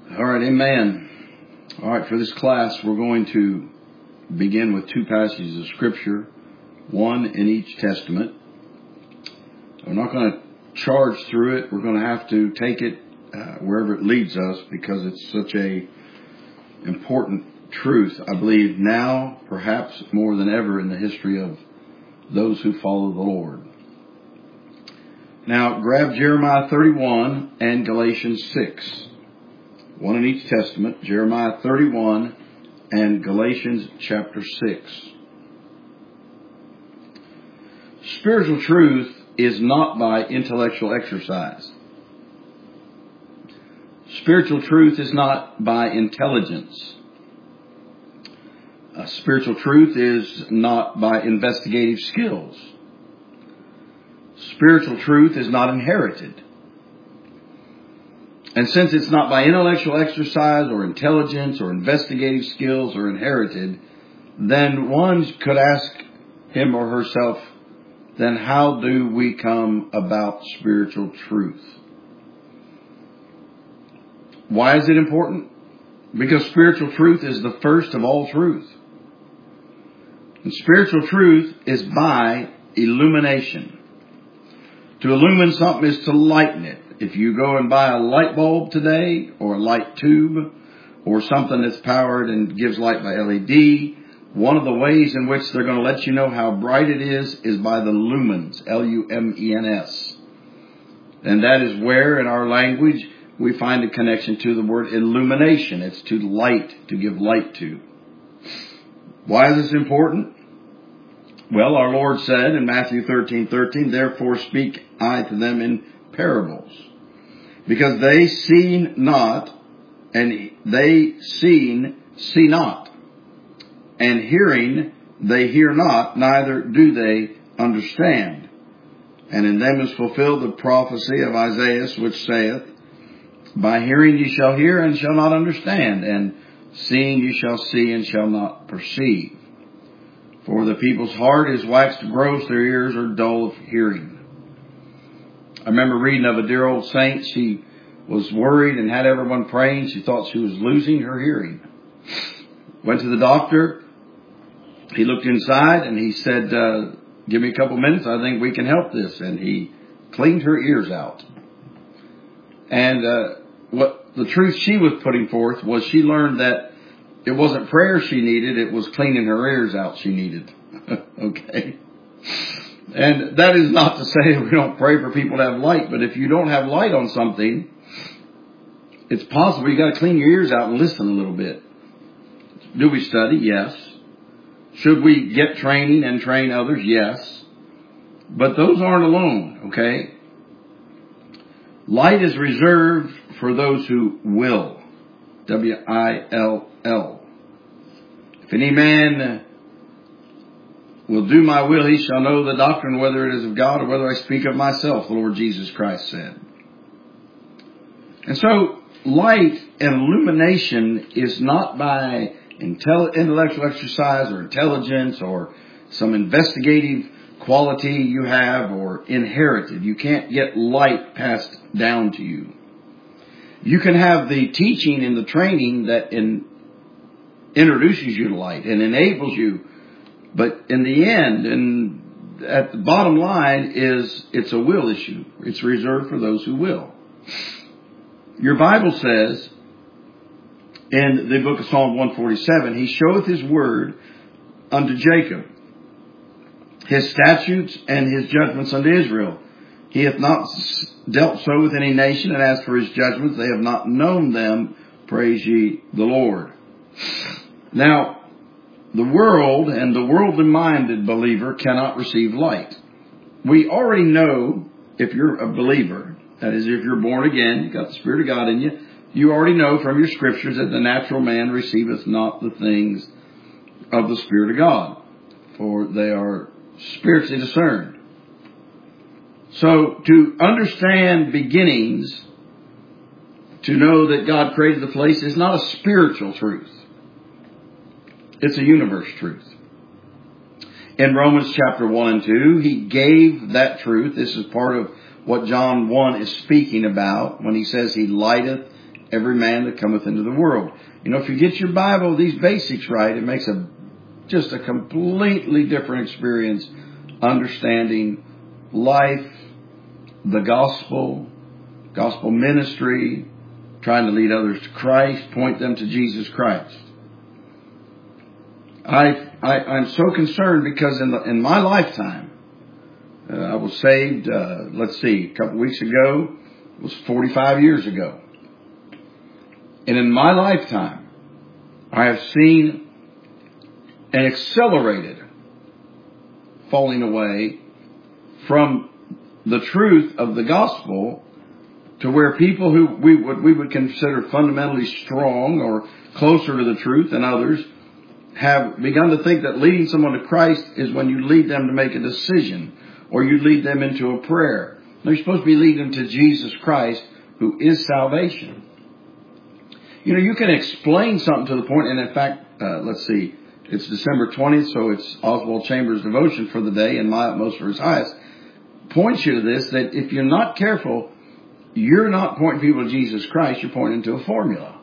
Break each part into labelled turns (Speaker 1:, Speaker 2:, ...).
Speaker 1: All right, amen. All right, for this class, we're going to begin with two passages of Scripture, one in each Testament. We're not going to charge through it. We're going to have to take it wherever it leads us because it's such a important truth, I believe, now, perhaps more than ever in the history of those who follow the Lord. Now, grab Jeremiah 31 and Galatians 6. One in each Testament, Jeremiah 31 and Galatians chapter 6. Spiritual truth is not by intellectual exercise. Spiritual truth is not by intelligence. Spiritual truth is not by investigative skills. Spiritual truth is not inherited. And since it's not by intellectual exercise or intelligence or investigative skills or inherited, then one could ask him or herself, then how do we come about spiritual truth? Why is it important? Because spiritual truth is the first of all truth. And spiritual truth is by illumination. To illumine something is to lighten it. If you go and buy a light bulb today, or a light tube, or something that's powered and gives light by LED, one of the ways in which they're going to let you know how bright it is by the lumens, L-U-M-E-N-S. And that is where, in our language, we find a connection to the word illumination. It's to light, to give light to. Why is this important? Well, our Lord said in Matthew 13:13, therefore speak I to them in parables, because they see not, and they see not, and hearing they hear not, neither do they understand. And in them is fulfilled the prophecy of Isaiah, which saith, by hearing ye shall hear and shall not understand, and seeing ye shall see and shall not perceive. For the people's heart is waxed gross, their ears are dull of hearing. I remember reading of a dear old saint. She was worried and had everyone praying. She thought she was losing her hearing. Went to the doctor. He looked inside and he said, give me a couple minutes. I think we can help this. And he cleaned her ears out. And what the truth she was putting forth was she learned that it wasn't prayer she needed. It was cleaning her ears out she needed. Okay. And that is not to say we don't pray for people to have light, but if you don't have light on something, it's possible you got to clean your ears out and listen a little bit. Do we study? Yes. Should we get training and train others? Yes. But those aren't alone, okay? Light is reserved for those who will. W-I-L-L. If any man will do my will, he shall know the doctrine, whether it is of God or whether I speak of myself, the Lord Jesus Christ said. And so, light and illumination is not by intellectual exercise or intelligence or some investigative quality you have or inherited. You can't get light passed down to you. You can have the teaching and the training that introduces you to light and enables you. But in the end, and at the bottom line is it's a will issue. It's reserved for those who will. Your Bible says in the book of Psalm 147, he showeth his word unto Jacob, his statutes and his judgments unto Israel. He hath not dealt so with any nation, and as for his judgments, they have not known them. Praise ye the Lord. Now, the world and the worldly-minded believer cannot receive light. We already know, if you're a believer, that is, if you're born again, you've got the Spirit of God in you, you already know from your scriptures that the natural man receiveth not the things of the Spirit of God, for they are spiritually discerned. So, to understand beginnings, to know that God created the place, is not a spiritual truth. It's a universe truth. In Romans chapter 1 and 2, he gave that truth. This is part of what John 1 is speaking about when he says he lighteth every man that cometh into the world. You know, if you get your Bible, these basics right, it makes just a completely different experience understanding life, the gospel ministry, trying to lead others to Christ, point them to Jesus Christ. I'm so concerned because in my lifetime, I was saved, a couple weeks ago, it was 45 years ago. And in my lifetime, I have seen an accelerated falling away from the truth of the gospel to where people who we would consider fundamentally strong or closer to the truth than others have begun to think that leading someone to Christ is when you lead them to make a decision or you lead them into a prayer. No, you're supposed to be leading them to Jesus Christ, who is salvation. You know, you can explain something to the point, and in fact, it's December 20th, so it's Oswald Chambers' devotion for the day, and my utmost for his highest, points you to this, that if you're not careful, you're not pointing people to Jesus Christ, you're pointing to a formula.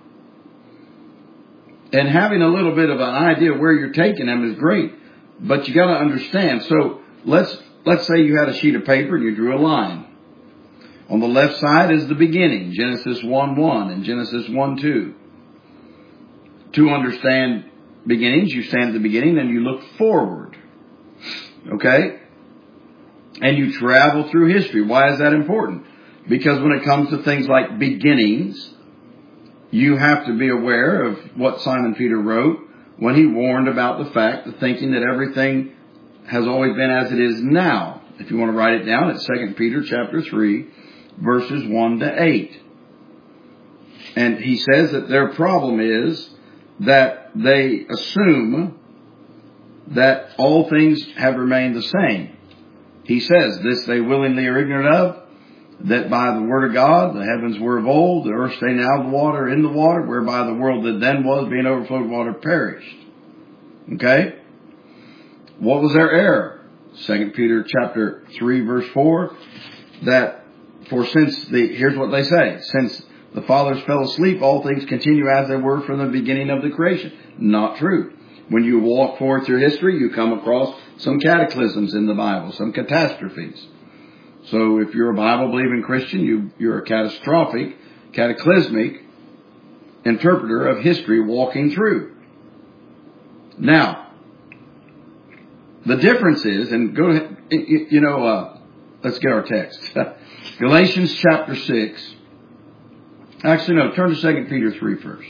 Speaker 1: And having a little bit of an idea where you're taking them is great, but you got to understand. So let's say you had a sheet of paper and you drew a line. On the left side is the beginning, Genesis 1:1 and Genesis 1:2. To understand beginnings, you stand at the beginning and you look forward. Okay? And you travel through history. Why is that important? Because when it comes to things like beginnings, you have to be aware of what Simon Peter wrote when he warned about the fact, the thinking that everything has always been as it is now. If you want to write it down, it's 2 Peter chapter 3, verses 1 to 8. And he says that their problem is that they assume that all things have remained the same. He says, this they willingly are ignorant of, that by the word of God, the heavens were of old, the earth staying out of the water, in the water, whereby the world that then was, being overflowed with water, perished. Okay? What was their error? 2 Peter chapter 3, verse 4, that here's what they say, since the fathers fell asleep, all things continue as they were from the beginning of the creation. Not true. When you walk forward through history, you come across some cataclysms in the Bible, some catastrophes. So if you're a Bible-believing Christian, you're a cataclysmic interpreter of history walking through. Now, the difference is, and go ahead, let's get our text. Galatians chapter 6. Actually, no, turn to 2 Peter 3 first.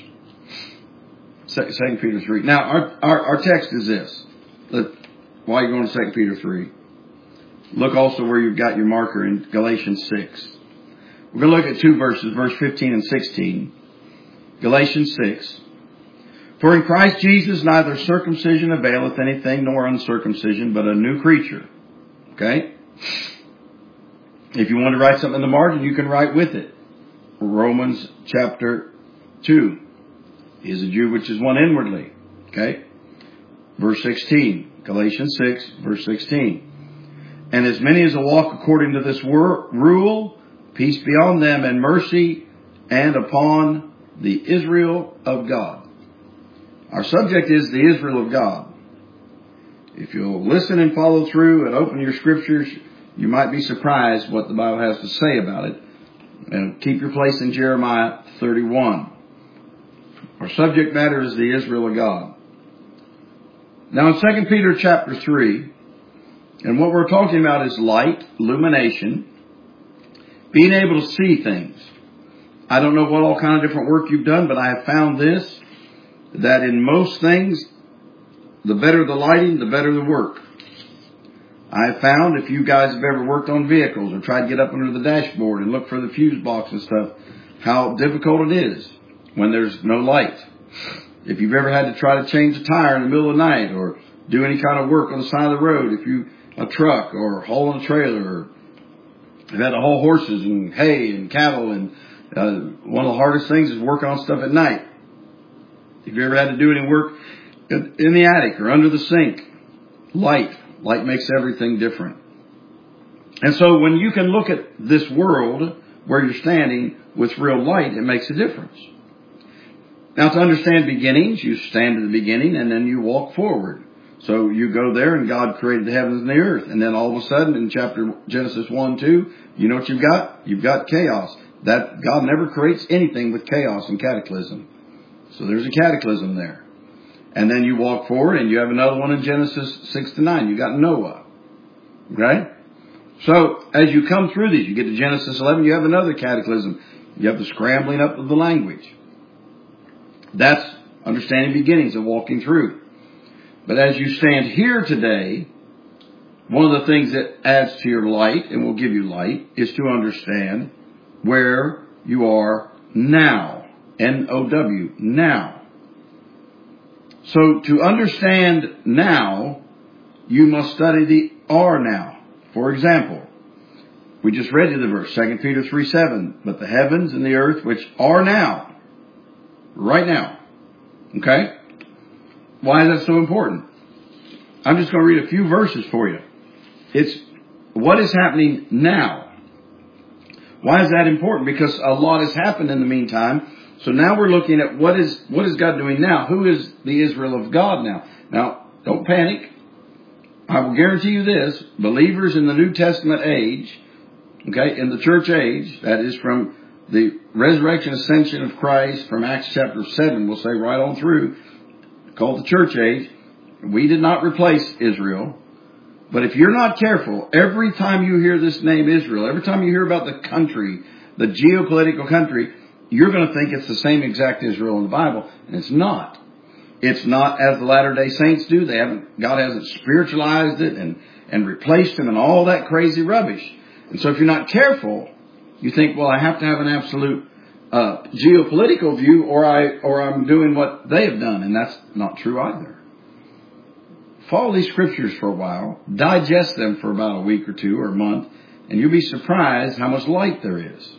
Speaker 1: 2 Peter 3. Now, our text is this. While you're going to 2 Peter 3, look also where you've got your marker in Galatians 6. We're going to look at two verses, verse 15 and 16. Galatians 6. For in Christ Jesus neither circumcision availeth anything nor uncircumcision, but a new creature. Okay? If you want to write something in the margin, you can write with it. Romans chapter 2. He is a Jew which is one inwardly. Okay? Verse 16. Galatians 6, verse 16. And as many as walk according to this rule, peace be on them and mercy and upon the Israel of God. Our subject is the Israel of God. If you'll listen and follow through and open your scriptures, you might be surprised what the Bible has to say about it. And keep your place in Jeremiah 31. Our subject matter is the Israel of God. Now in 2 Peter chapter 3, and what we're talking about is light, illumination, being able to see things. I don't know what all kind of different work you've done, but I have found this, that in most things, the better the lighting, the better the work. I have found, if you guys have ever worked on vehicles or tried to get up under the dashboard and look for the fuse box and stuff, how difficult it is when there's no light. If you've ever had to try to change a tire in the middle of the night or do any kind of work on the side of the road, a truck or hauling a trailer, or you've had to haul horses and hay and cattle, and one of the hardest things is working on stuff at night. If you ever had to do any work in the attic or under the sink, light makes everything different. And so when you can look at this world where you're standing with real light, it makes a difference. Now, to understand beginnings, you stand at the beginning and then you walk forward. So you go there and God created the heavens and the earth. And then all of a sudden in Genesis 1-2, you know what you've got? You've got chaos. That God never creates anything with chaos and cataclysm. So there's a cataclysm there. And then you walk forward and you have another one in Genesis 6-9. You got Noah. Okay? So as you come through these, you get to Genesis 11, you have another cataclysm. You have the scrambling up of the language. That's understanding beginnings and walking through. But as you stand here today, one of the things that adds to your light and will give you light is to understand where you are now. N-O-W, now. So to understand now, you must study the are now. For example, we just read you the verse, 2 Peter 3:7. But the heavens and the earth which are now, right now. Okay? Why is that so important? I'm just going to read a few verses for you. It's what is happening now. Why is that important? Because a lot has happened in the meantime. So now we're looking at what is God doing now? Who is the Israel of God now? Now, don't panic. I will guarantee you this. Believers in the New Testament age, okay, in the church age, that is from the resurrection ascension of Christ from Acts chapter 7, we'll say right on through, called the church age, we did not replace Israel. But if you're not careful, every time you hear this name Israel, every time you hear about the country, the geopolitical country, you're going to think it's the same exact Israel in the Bible, and it's not. It's not as the Latter-day Saints do. God hasn't spiritualized it and replaced them and all that crazy rubbish. And so if you're not careful, you think, well, I have to have an absolute geopolitical view or I'm doing what they have done, and that's not true either. Follow these scriptures for a while, digest them for about a week or two or a month, and you'll be surprised how much light there is.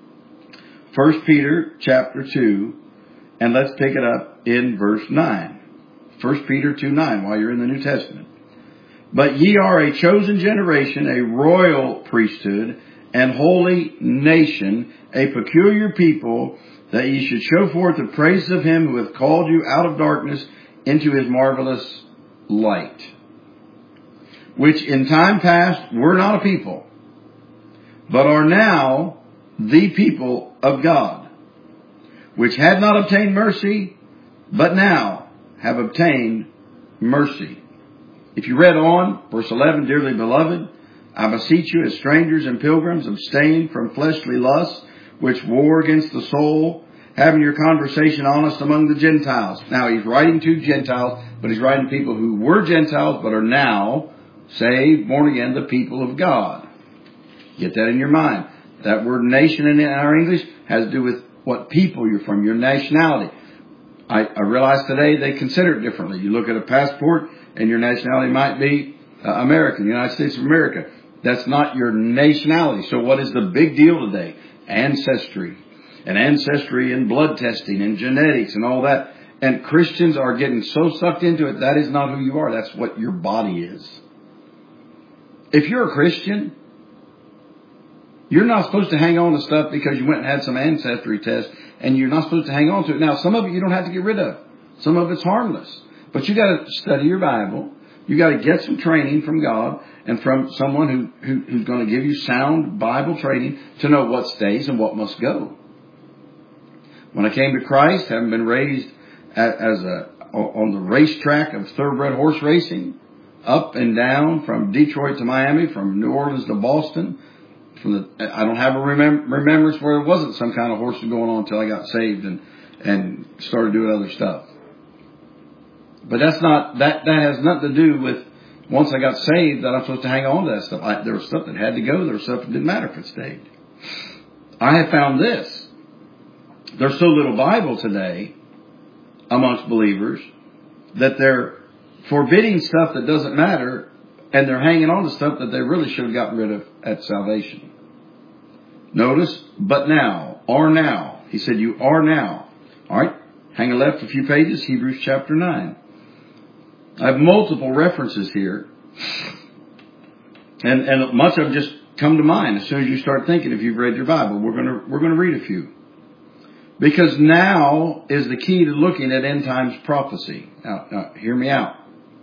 Speaker 1: 1 Peter chapter 2, and let's pick it up in verse 9. 1 Peter 2:9, while you're in the New Testament. But ye are a chosen generation, a royal priesthood, and holy nation, a peculiar people, that ye should show forth the praises of him who hath called you out of darkness into his marvelous light, which in time past were not a people, but are now the people of God, which had not obtained mercy, but now have obtained mercy. If you read on, verse 11, dearly beloved, I beseech you as strangers and pilgrims, abstain from fleshly lusts, which war against the soul, having your conversation honest among the Gentiles. Now, he's writing to Gentiles, but he's writing to people who were Gentiles, but are now saved, born again, the people of God. Get that in your mind. That word nation in our English has to do with what people you're from, your nationality. I realize today they consider it differently. You look at a passport and your nationality might be American, United States of America. That's not your nationality. So what is the big deal today? Ancestry. And ancestry and blood testing and genetics and all that. And Christians are getting so sucked into it, that is not who you are. That's what your body is. If you're a Christian, you're not supposed to hang on to stuff because you went and had some ancestry test, and you're not supposed to hang on to it. Now, some of it you don't have to get rid of. Some of it's harmless. But you got to study your Bible. You got to get some training from God and from someone who's going to give you sound Bible training to know what stays and what must go. When I came to Christ, having been raised on the racetrack of thoroughbred horse racing, up and down from Detroit to Miami, from New Orleans to Boston, I don't have a remembrance where it wasn't some kind of horsing going on until I got saved and started doing other stuff. But that has nothing to do with once I got saved that I'm supposed to hang on to that stuff. There was stuff that had to go. There was stuff that didn't matter if it stayed. I have found this. There's so little Bible today amongst believers that they're forbidding stuff that doesn't matter, and they're hanging on to stuff that they really should have gotten rid of at salvation. Notice, but now, are now. He said, you are now. All right, hang a left a few pages, Hebrews chapter 9. I have multiple references here, and much of them just come to mind as soon as you start thinking if you've read your Bible. We're going to read a few. Because now is the key to looking at end times prophecy. Now, hear me out.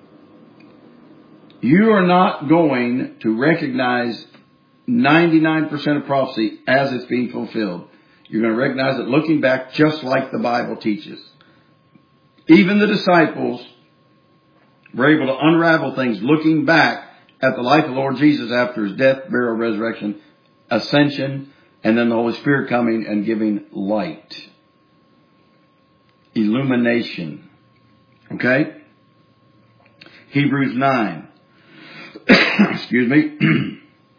Speaker 1: You are not going to recognize 99% of prophecy as it's being fulfilled. You're going to recognize it looking back just like the Bible teaches. Even the disciples were able to unravel things looking back at the life of the Lord Jesus after his death, burial, resurrection, ascension, and then the Holy Spirit coming and giving light. Illumination. Okay? Hebrews 9. Excuse me.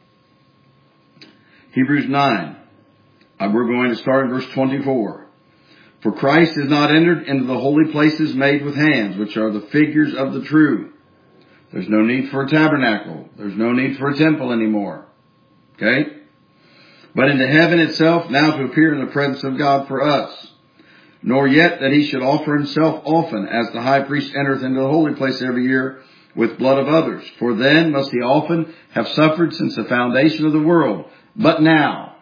Speaker 1: Hebrews 9. We're going to start in verse 24. For Christ has not entered into the holy places made with hands, which are the figures of the true. There's no need for a tabernacle. There's no need for a temple anymore. Okay? But into heaven itself, now to appear in the presence of God for us. Nor yet that he should offer himself often, as the high priest entereth into the holy place every year with blood of others. For then must he often have suffered since the foundation of the world. But now,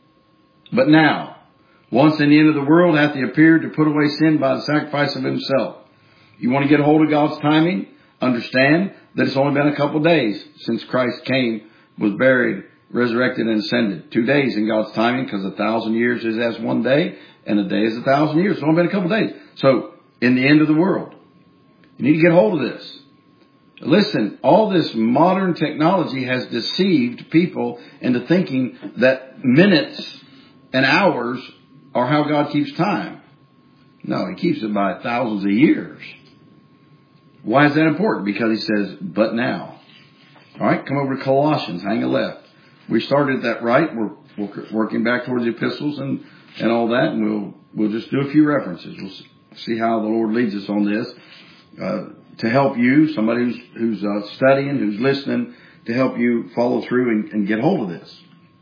Speaker 1: once in the end of the world hath he appeared to put away sin by the sacrifice of himself. You want to get a hold of God's timing? Understand that it's only been a couple of days since Christ came, was buried, resurrected, and ascended. 2 days in God's timing, because 1,000 years is as 1 day, and a day is 1,000 years. It's only been a couple of days. So, in the end of the world, you need to get hold of this. Listen, all this modern technology has deceived people into thinking that minutes and hours are how God keeps time. No, he keeps it by thousands of years. Why is that important? Because he says, but now. All right, come over to Colossians, hang a left. We started that right. We're working back towards the epistles and all that, and we'll just do a few references. We'll see how the Lord leads us on this. To help you, somebody who's studying, who's listening, to help you follow through and get hold of this.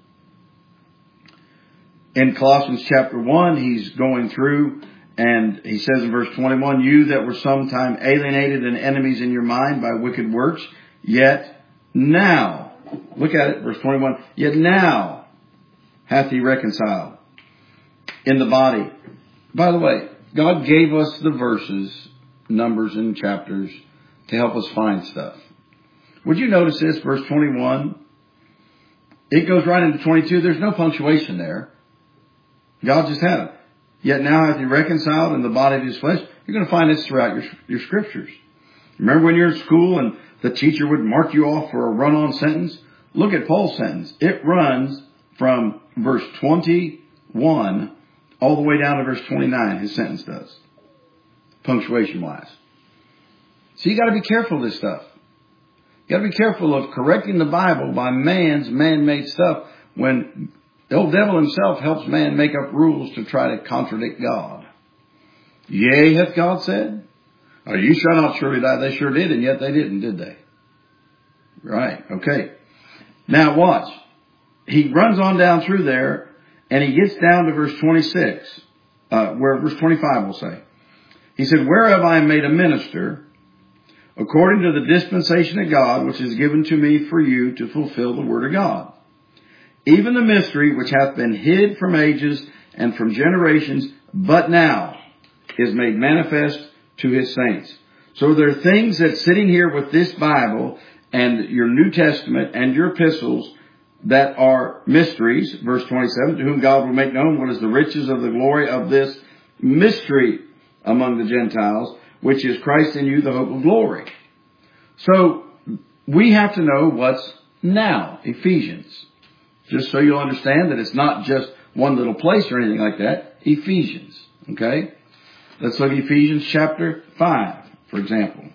Speaker 1: In Colossians chapter 1, he's going through, and he says in verse 21, you that were sometime alienated and enemies in your mind by wicked works, yet now, look at it, verse 21, yet now hath he reconciled in the body. By the way, God gave us the verses, numbers and chapters to help us find stuff. Would you notice this, verse 21? It goes right into 22. There's no punctuation there. God just had it. Yet now hath he reconciled in the body of his flesh. You're going to find this throughout your scriptures. Remember when you're in school and the teacher would mark you off for a run-on sentence? Look at Paul's sentence. It runs from verse 21 all the way down to verse 29. His sentence does. Punctuation-wise. So you got to be careful of this stuff. You got to be careful of correcting the Bible by man's man-made stuff when the old devil himself helps man make up rules to try to contradict God. Yea, hath God said? Or you shall not surely die. They sure did, and yet they didn't, did they? Right, okay. Now watch. He runs on down through there, and he gets down to verse 26, where verse 25 will say. He said, whereof I am made a minister, according to the dispensation of God, which is given to me for you to fulfill the word of God. Even the mystery which hath been hid from ages and from generations, but now is made manifest to his saints. So there are things that sitting here with this Bible and your New Testament and your epistles that are mysteries. Verse 27, to whom God will make known what is the riches of the glory of this mystery among the Gentiles, which is Christ in you, the hope of glory. So we have to know what's now. Ephesians. Just so you'll understand that it's not just one little place or anything like that. Ephesians. Okay? Let's look at Ephesians chapter 5, for example.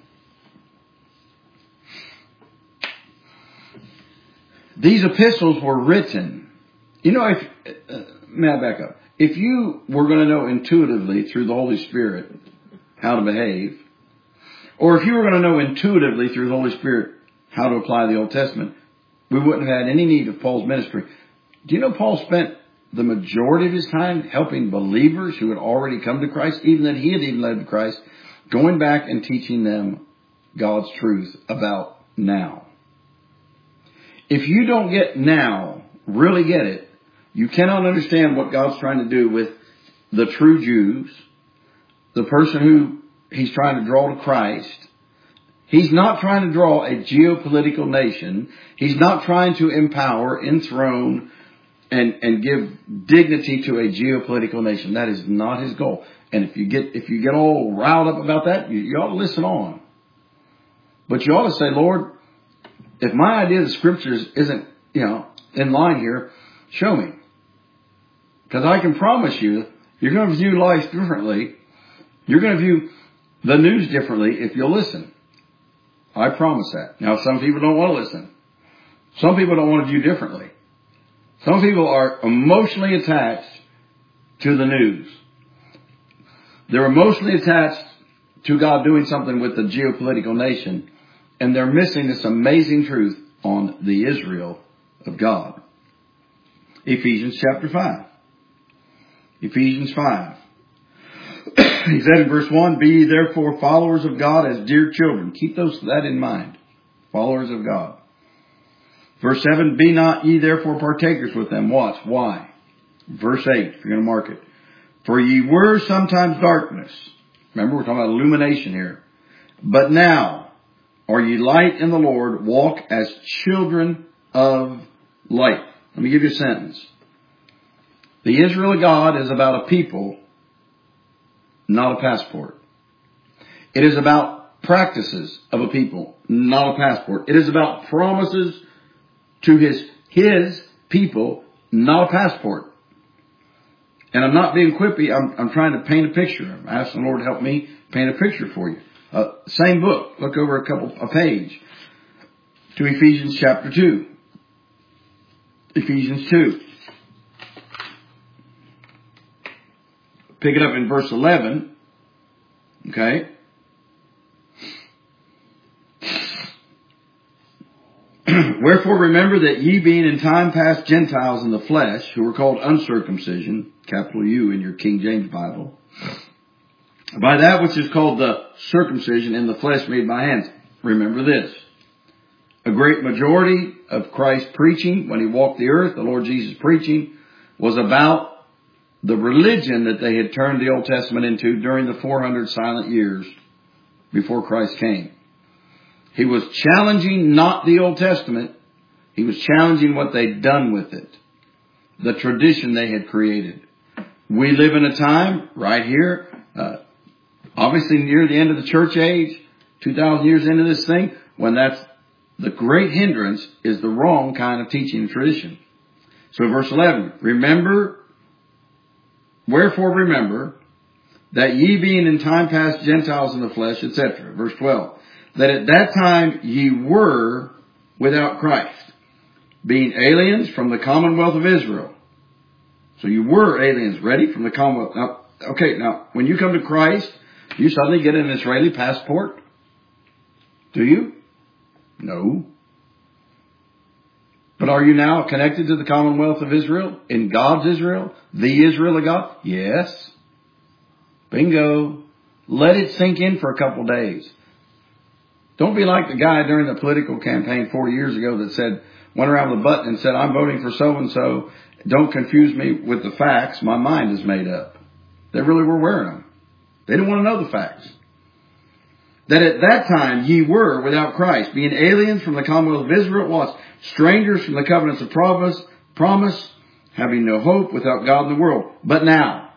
Speaker 1: These epistles were written. You know, may I back up? If you were going to know intuitively through the Holy Spirit how to behave, or if you were going to know intuitively through the Holy Spirit how to apply the Old Testament, we wouldn't have had any need of Paul's ministry. Do you know Paul spent the majority of his time helping believers who had already come to Christ, even that he had even led to Christ, going back and teaching them God's truth about now. If you don't really get it, you cannot understand what God's trying to do with the true Jews, the person who He's trying to draw to Christ. He's not trying to draw a geopolitical nation. He's not trying to empower, enthrone, and give dignity to a geopolitical nation. That is not His goal. And if you get all riled up about that, you ought to listen on. But you ought to say, Lord, if my idea of the Scriptures isn't, in line here, show me. Because I can promise you, you're going to view life differently. You're going to view the news differently if you'll listen. I promise that. Now, some people don't want to listen. Some people don't want to view differently. Some people are emotionally attached to the news. They're emotionally attached to God doing something with the geopolitical nation, and they're missing this amazing truth on the Israel of God. Ephesians chapter 5. Ephesians 5. He said in verse 1, be ye therefore followers of God as dear children. Keep that in mind. Followers of God. Verse 7, be not ye therefore partakers with them. Watch. Why? Verse 8, if you're going to mark it. For ye were sometimes darkness. Remember, we're talking about illumination here. But now are ye light in the Lord. Walk as children of light. Let me give you a sentence. The Israel of God is about a people, not a passport. It is about practices of a people, not a passport. It is about promises to his people, not a passport. And I'm not being quippy. I'm trying to paint a picture. I'm asking the Lord to help me paint a picture for you. Same book. Look over a page to Ephesians chapter 2. Ephesians 2. Pick it up in verse 11. Okay. Wherefore remember that ye being in time past Gentiles in the flesh, who were called uncircumcision, capital U in your King James Bible, by that which is called the circumcision in the flesh made by hands. Remember this. A great majority of Christ's preaching, when He walked the earth, the Lord Jesus preaching, was about the religion that they had turned the Old Testament into during the 400 silent years before Christ came. He was challenging not the Old Testament. He was challenging what they'd done with it. The tradition they had created. We live in a time right here, obviously near the end of the church age, 2,000 years into this thing, when that's the great hindrance is the wrong kind of teaching and tradition. So verse 11, wherefore remember that ye being in time past Gentiles in the flesh, etc. Verse 12. That at that time ye were without Christ, being aliens from the commonwealth of Israel. So you were aliens, ready, from the commonwealth. Now, when you come to Christ, you suddenly get an Israeli passport? Do you? No. But are you now connected to the commonwealth of Israel? In God's Israel? The Israel of God? Yes. Bingo. Let it sink in for a couple days. Don't be like the guy during the political campaign 40 years ago that went around with a button and said, I'm voting for so-and-so. Don't confuse me with the facts. My mind is made up. They really were wearing them. They didn't want to know the facts. That at that time ye were without Christ, being aliens from the commonwealth of Israel, strangers from the covenants of promise, having no hope, without God in the world. But now,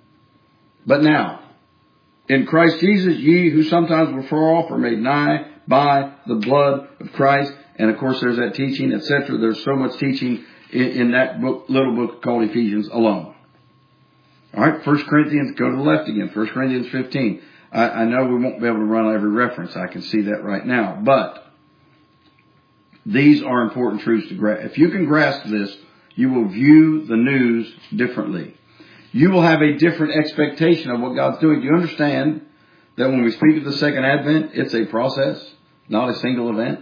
Speaker 1: in Christ Jesus, ye who sometimes were far off are made nigh by the blood of Christ. And of course there's that teaching, etc. There's so much teaching in that little book called Ephesians alone. Alright, 1 Corinthians, go to the left again, 1 Corinthians 15. I know we won't be able to run every reference. I can see that right now. But these are important truths to grasp. If you can grasp this, you will view the news differently. You will have a different expectation of what God's doing. Do you understand that when we speak of the second advent, it's a process, not a single event?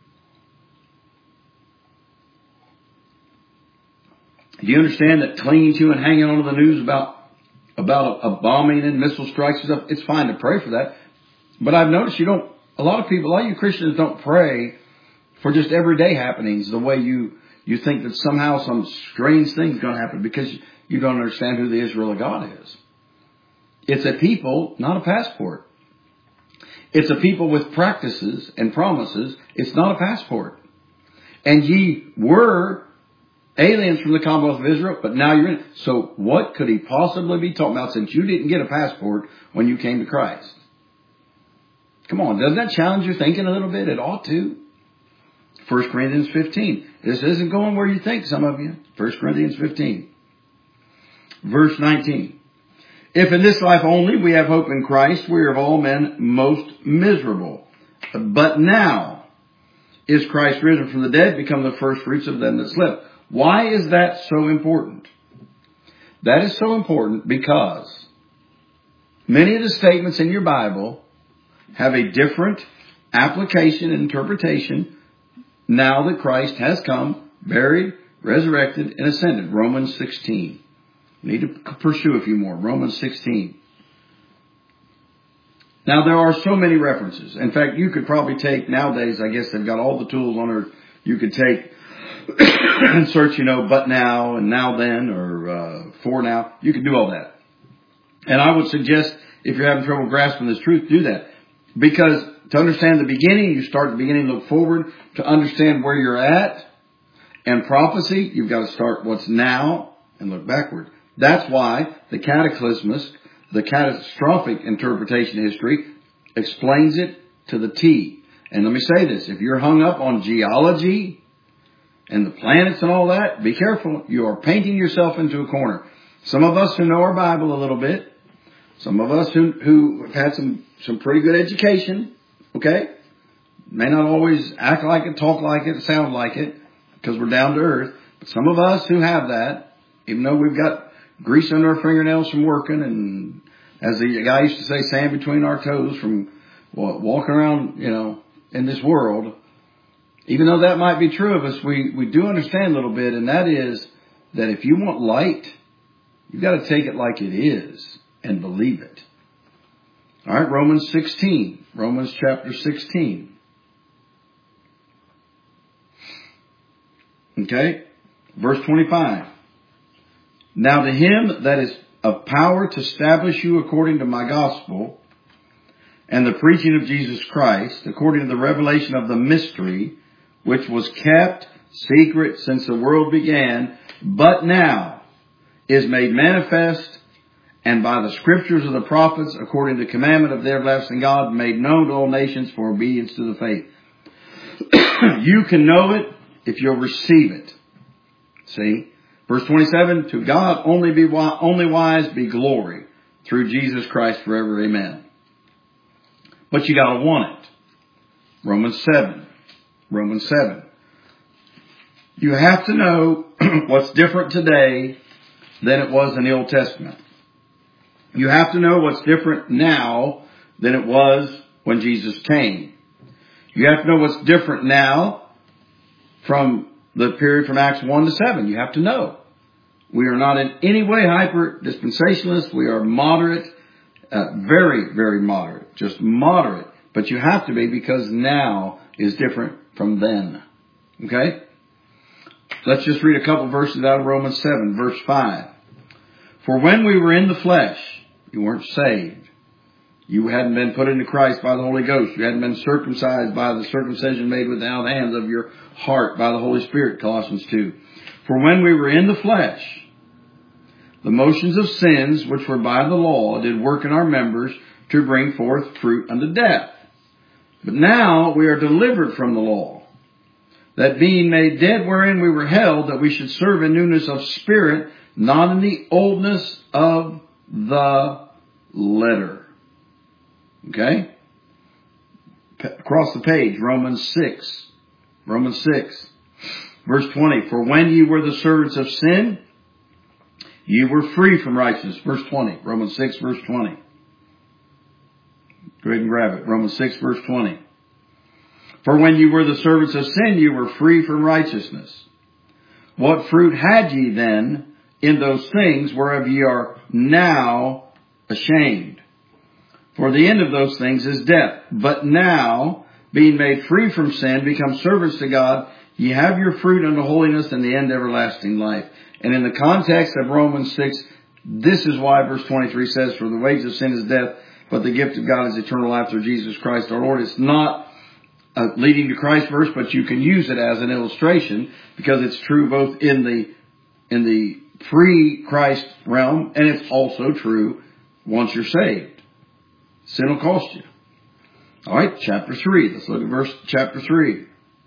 Speaker 1: Do you understand that clinging to and hanging on to the news about a bombing and missile strikes and stuff, it's fine to pray for that. But I've noticed a lot of you Christians don't pray for just everyday happenings, the way you think that somehow some strange thing's going to happen because you don't understand who the Israel of God is. It's a people, not a passport. It's a people with practices and promises. It's not a passport. And ye were aliens from the Commonwealth of Israel, but now you're in. So what could he possibly be talking about since you didn't get a passport when you came to Christ? Come on, doesn't that challenge your thinking a little bit? It ought to. 1 Corinthians 15. This isn't going where you think, some of you. 1 Corinthians 15. Verse 19. If in this life only we have hope in Christ, we are of all men most miserable. But now is Christ risen from the dead, become the first fruits of them that slept. Why is that so important? That is so important because many of the statements in your Bible have a different application and interpretation now that Christ has come, buried, resurrected, and ascended. Romans 16. We need to pursue a few more. Romans 16. Now there are so many references. In fact, you could probably take, nowadays, I guess they've got all the tools on earth. You could take and search, but now and now then or for now. You could do all that. And I would suggest, if you're having trouble grasping this truth, do that. Because to understand the beginning, you start at the beginning, look forward. To understand where you're at and prophecy, you've got to start what's now and look backward. That's why the cataclysmist, the catastrophic interpretation of history, explains it to the T. And let me say this, if you're hung up on geology and the planets and all that, be careful. You are painting yourself into a corner. Some of us who know our Bible a little bit, some of us who have had some pretty good education, okay, may not always act like it, talk like it, sound like it, because we're down to earth. But some of us who have that, even though we've got grease under our fingernails from working, and as the guy used to say, sand between our toes from walking around, in this world, even though that might be true of us, we do understand a little bit, and that is that if you want light, you've got to take it like it is and believe it. All right, Romans 16. Romans chapter 16. Okay, verse 25. Now to him that is of power to establish you according to my gospel and the preaching of Jesus Christ, according to the revelation of the mystery, which was kept secret since the world began, but now is made manifest, and by the scriptures of the prophets, according to the commandment of the everlasting God, made known to all nations for obedience to the faith. You can know it if you'll receive it. See? Verse 27, to God only wise be glory through Jesus Christ forever. Amen. But you got to want it. Romans 7. You have to know what's different today than it was in the Old Testament. You have to know what's different now than it was when Jesus came. You have to know what's different now from the period from Acts 1 to 7. You have to know. We are not in any way hyper-dispensationalists. We are moderate, very, very moderate, just moderate. But you have to be, because now is different from then. Okay? Let's just read a couple verses out of Romans 7, verse 5. For when we were in the flesh, you weren't saved. You hadn't been put into Christ by the Holy Ghost. You hadn't been circumcised by the circumcision made without hands of your heart by the Holy Spirit, Colossians 2. For when we were in the flesh, the motions of sins which were by the law did work in our members to bring forth fruit unto death. But now we are delivered from the law, that being made dead wherein we were held, that we should serve in newness of spirit, not in the oldness of the letter. Okay? Across the page, Romans 6. Verse 20, for when ye were the servants of sin, ye were free from righteousness. Verse 20, Romans 6, verse 20. Go ahead and grab it. Romans 6, verse 20. For when ye were the servants of sin, ye were free from righteousness. What fruit had ye then in those things whereof ye are now ashamed? For the end of those things is death. But now being made free from sin, become servants to God. Ye have your fruit unto holiness and the end everlasting life. And in the context of Romans 6, this is why verse 23 says, for the wages of sin is death, but the gift of God is eternal life through Jesus Christ our Lord. It's not a leading to Christ verse, but you can use it as an illustration because it's true both in the pre-Christ realm, and it's also true once you're saved. Sin will cost you. All right, chapter 3. Let's look at chapter 3.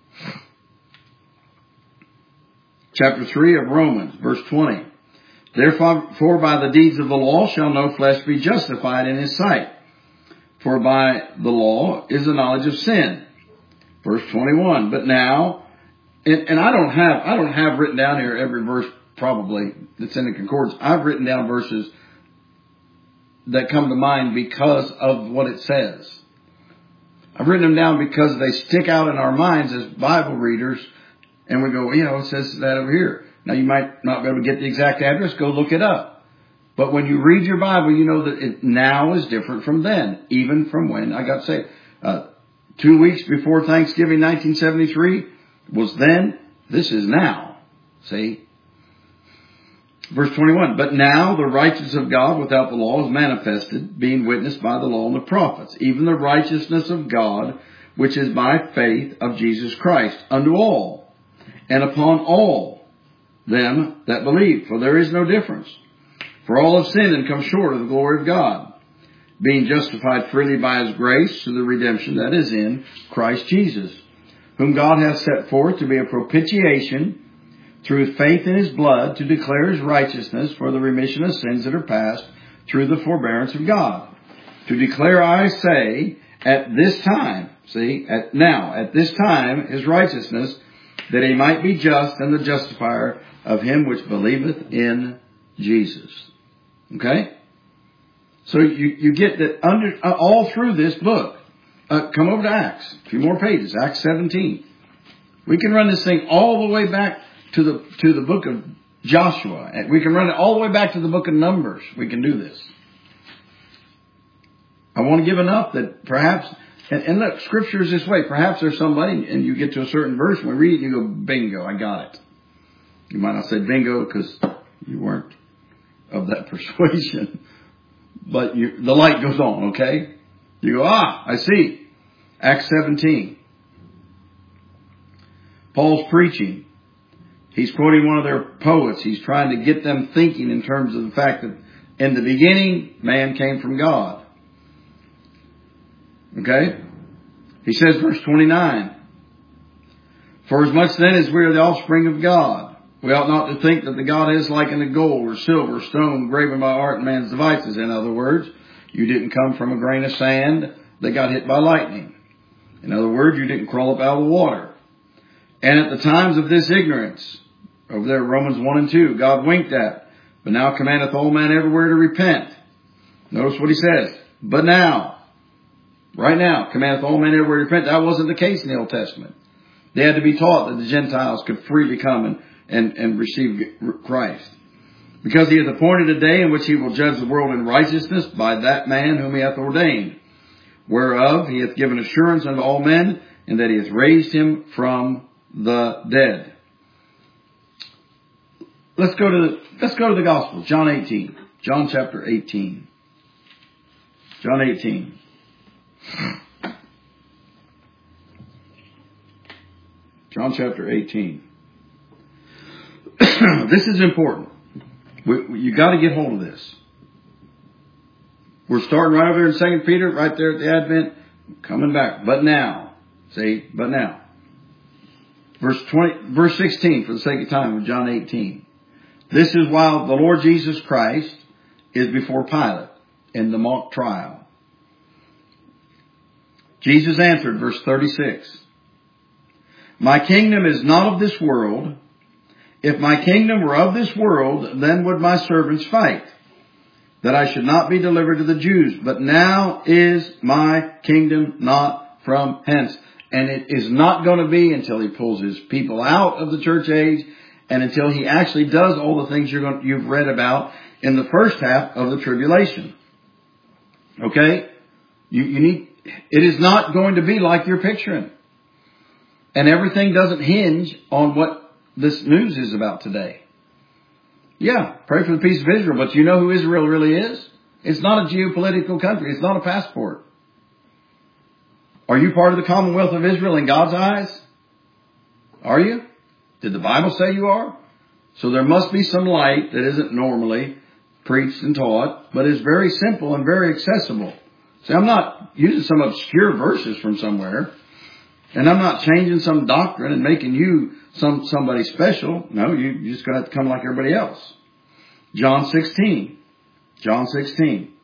Speaker 1: Chapter 3 of Romans, verse 20. Therefore by the deeds of the law shall no flesh be justified in his sight. For by the law is the knowledge of sin. Verse 21. But now, and I don't have written down here every verse probably that's in the concordance. I've written down verses that come to mind because of what it says. I've written them down because they stick out in our minds as Bible readers, and we go, it says that over here. Now you might not be able to get the exact address, go look it up. But when you read your Bible, you know that it now is different from then, even from when I got saved. 2 weeks before Thanksgiving 1973 was then, this is now. See? Verse 21, but now the righteousness of God without the law is manifested, being witnessed by the law and the prophets, even the righteousness of God, which is by faith of Jesus Christ, unto all, and upon all them that believe. For there is no difference. For all have sinned and come short of the glory of God, being justified freely by his grace through the redemption that is in Christ Jesus, whom God hath set forth to be a propitiation through faith in his blood, to declare his righteousness for the remission of sins that are past through the forbearance of God. To declare, I say, at this time, at this time, his righteousness, that he might be just and the justifier of him which believeth in Jesus. Okay? So you get that all through this book. Come over to Acts. A few more pages. Acts 17. We can run this thing all the way back to the book of Joshua. And we can run it all the way back to the book of Numbers. We can do this. I want to give enough that perhaps, and look, Scripture is this way. Perhaps there's somebody, and you get to a certain verse, and we read it, and you go, bingo, I got it. You might not say bingo because you weren't of that persuasion. But the light goes on, okay? You go, I see. Acts 17. Paul's preaching. He's quoting one of their poets. He's trying to get them thinking in terms of the fact that in the beginning, man came from God. Okay? He says, verse 29, for as much then as we are the offspring of God, we ought not to think that the God is like unto gold or silver or stone graven by art and man's devices. In other words, you didn't come from a grain of sand that got hit by lightning. In other words, you didn't crawl up out of the water. And at the times of this ignorance, over there, Romans 1 and 2, God winked at, but now commandeth all men everywhere to repent. Notice what he says. But now, right now, commandeth all men everywhere to repent. That wasn't the case in the Old Testament. They had to be taught that the Gentiles could freely come and receive Christ. Because he hath appointed a day in which he will judge the world in righteousness by that man whom he hath ordained, whereof he hath given assurance unto all men, and that he hath raised him from the dead. Let's go to the Gospel. John 18. John chapter 18. John 18. John chapter 18. This is important. You got to get hold of this. We're starting right over there in 2 Peter, right there at the Advent, coming back. But now, but now. Verse 16, for the sake of time, of John 18. This is while the Lord Jesus Christ is before Pilate in the mock trial. Jesus answered, verse 36, my kingdom is not of this world. If my kingdom were of this world, then would my servants fight, that I should not be delivered to the Jews. But now is my kingdom not from hence. And it is not going to be until he pulls his people out of the church age and until he actually does all the things you've read about in the first half of the tribulation. Okay? You need, it is not going to be like you're picturing. And everything doesn't hinge on what this news is about today. Yeah, pray for the peace of Israel, but you know who Israel really is? It's not a geopolitical country. It's not a passport. Are you part of the Commonwealth of Israel in God's eyes? Are you? Did the Bible say you are? So there must be some light that isn't normally preached and taught, but is very simple and very accessible. See, I'm not using some obscure verses from somewhere, and I'm not changing some doctrine and making you somebody special. No, you just got to have to come like everybody else. John 16. John 16.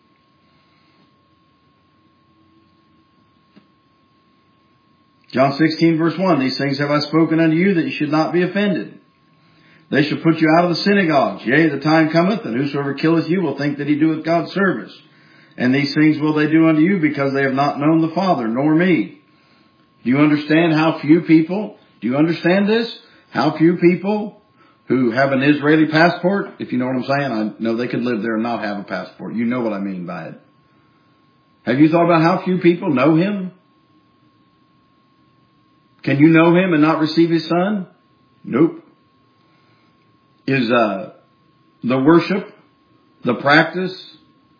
Speaker 1: John 16 verse 1. These things have I spoken unto you, that you should not be offended. They shall put you out of the synagogues. Yea, the time cometh, and whosoever killeth you will think that he doeth God's service. And these things will they do unto you, because they have not known the Father, nor me. Do you understand how few people, do you understand this? How few people who have an Israeli passport, if you know what I'm saying, I know they could live there and not have a passport. You know what I mean by it. Have you thought about how few people know Him? Can you know Him and not receive His Son? Nope. Is the worship, the practice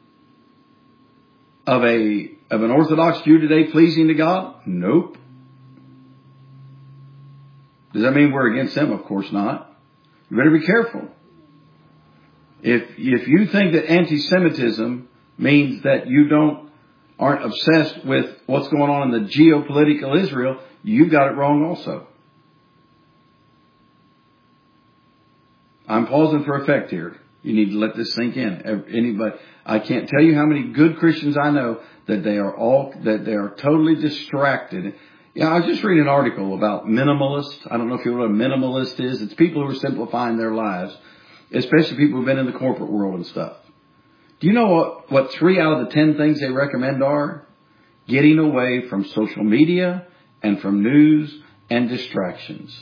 Speaker 1: of an Orthodox Jew today pleasing to God? Nope. Does that mean we're against them? Of course not. You better be careful. If you think that anti-Semitism means that you aren't obsessed with what's going on in the geopolitical Israel, you've got it wrong also. I'm pausing for effect here. You need to let this sink in. Anybody, I can't tell you how many good Christians I know that they are totally distracted. Yeah, I was just reading an article about minimalists. I don't know if you know what a minimalist is. It's people who are simplifying their lives, especially people who've been in the corporate world and stuff. Do you know what 3 out of the 10 things they recommend are? Getting away from social media and from news and distractions.